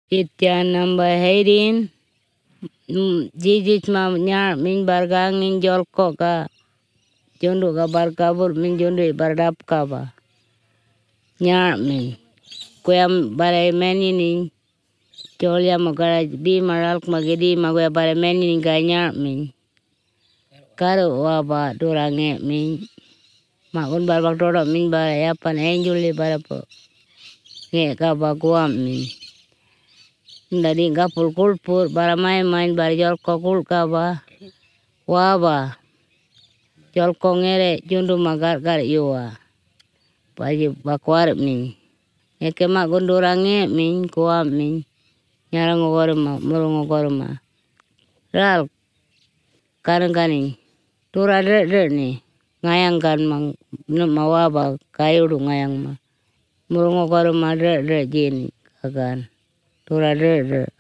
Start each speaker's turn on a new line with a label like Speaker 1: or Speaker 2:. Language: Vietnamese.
Speaker 1: Itian namba heirin jijit ma nya min bargang min jolko ka jondo ka barkabur min jondo bardap ka ba nya min koyam bare menini jolya magara bi maral magedi magya bare menini ga nya min karo wa ba dorange min magun barbak dodo min bara yapan enjuli bara po nge ka ba guam min ndadi gapul kulpur bara main bara jolko kulka ba wa ba jolko ngere jondo magar gar iwa paji bakwar min eke ma gondorange min kuam min nyarang gorma murung gorma ral kanang kaning tura de ni ngayang kan mang mawaba kayudu ngayang ma murung gorma de jini agan tura de